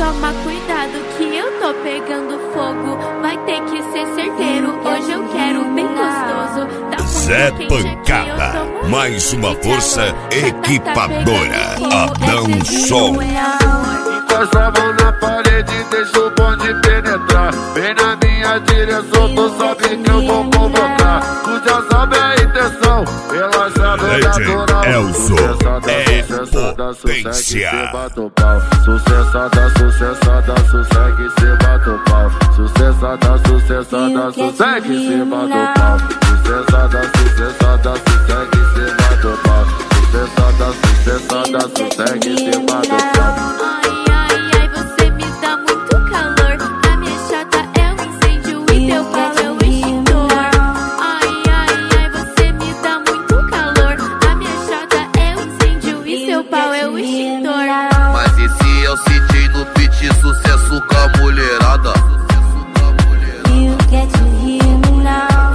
toma cuidado que eu tô pegando fogo. Vai ter que ser certeiro, hoje eu quero bem gostoso. Tá Zé Pancada, mais uma força equipadora. Adão Som. Encosta a mão na parede, deixa o bonde penetrar. Vem na minha direção, tu sabe que eu vou convocar. Tu já sabe a intenção, relaxa, natural. Sucessada, potência. Sucessada, sossegue, cê bate o pau. Sucessada, sossegue, cê bate o pau. Sucessada, sossegue, cê bate o pau. Sucessada, sossegue, cê bate o pau. Ai, você me dá muito calor. A minha chata é um incêndio e teu pau é o extintor. Ai, você me dá muito calor. A minha chata é um incêndio e seu pau é o extintor. Mas esse é o CJ no beat, sucesso com a mulherada. You get to hear me now.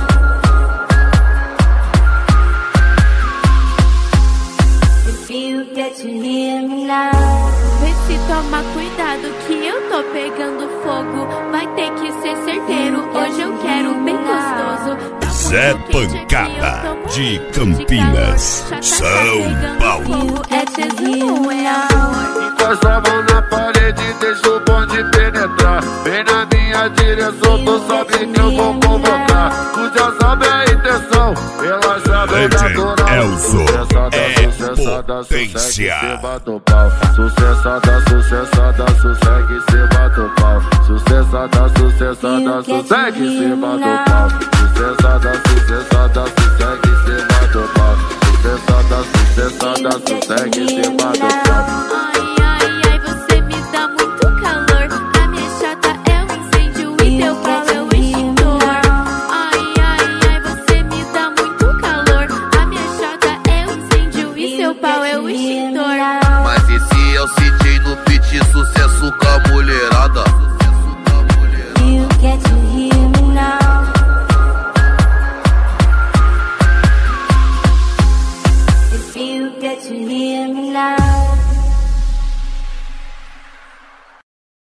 If you get to hear me now. Vê se toma cuidado que eu tô pegando fogo. Vai ter que ser certeiro, hoje eu quero bem gostoso. Tá Zé Pancada, de Campinas, São Paulo. Encosta a mão na parede, deixa o bonde penetrar. Vem na minha direção, tu sabe que eu vou convocar. Tu já sabe a intenção, relaxa, natural. Potência. Sucessada, sossegue, cê bate o pau. Sucessada, sossegue, cê bate o pau.